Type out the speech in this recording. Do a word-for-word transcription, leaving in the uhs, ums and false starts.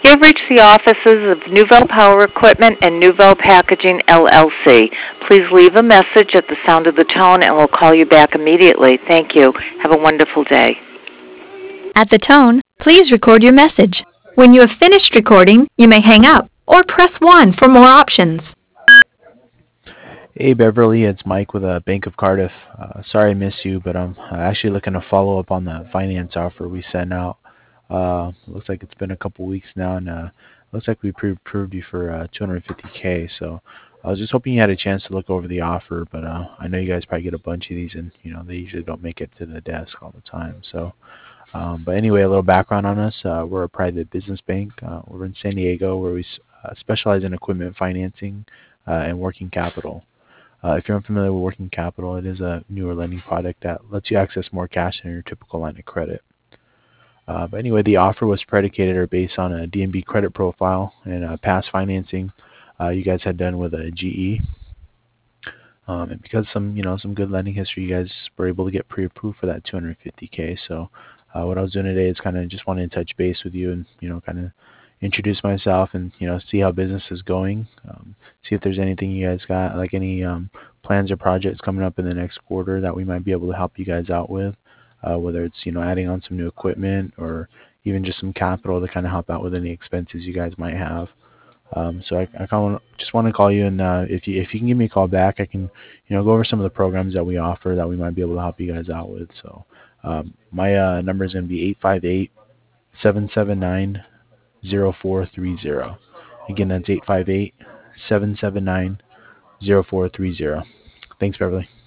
have reached the offices of Newville Power Equipment and Newville Packaging, L L C. Please leave a message at the sound of the tone, and we'll call you back immediately. Thank you. Have a wonderful day. At the tone, please record your message. When you have finished recording, you may hang up or press one for more options. Hey Beverly, it's Mike with uh, Bank of Cardiff. Uh, sorry I missed you, but I'm uh, actually looking to follow up on the finance offer we sent out. Uh, looks like it's been a couple weeks now, and uh, looks like we pre-approved you for uh, two hundred fifty K. So I was just hoping you had a chance to look over the offer, but uh, I know you guys probably get a bunch of these, and you know they usually don't make it to the desk all the time. So, um, but anyway, a little background on us: uh, we're a private business bank. Uh, we're in San Diego, where we uh, specialize in equipment financing uh, and working capital. Uh, if you're unfamiliar with working capital, it is a newer lending product that lets you access more cash than your typical line of credit. Uh, but anyway, the offer was predicated or based on a D N B credit profile and uh, past financing uh, you guys had done with a G E. Um, and because some, you know, some good lending history, you guys were able to get pre-approved for that two hundred fifty K. So uh, what I was doing today is kind of just wanted to touch base with you and, you know, kind of introduce myself and, you know, see how business is going. Um, see if there's anything you guys got, like any um, plans or projects coming up in the next quarter that we might be able to help you guys out with, uh, whether it's, you know, adding on some new equipment or even just some capital to kind of help out with any expenses you guys might have. Um, so I, I kind of just want to call you, and uh, if you if you can give me a call back, I can, you know, go over some of the programs that we offer that we might be able to help you guys out with. So um, my uh, number is going to be eight five eight, seven seven nine, zero four three zero. Again, that's eight five eight, seven seven nine, zero four three zero. Thanks, Beverly.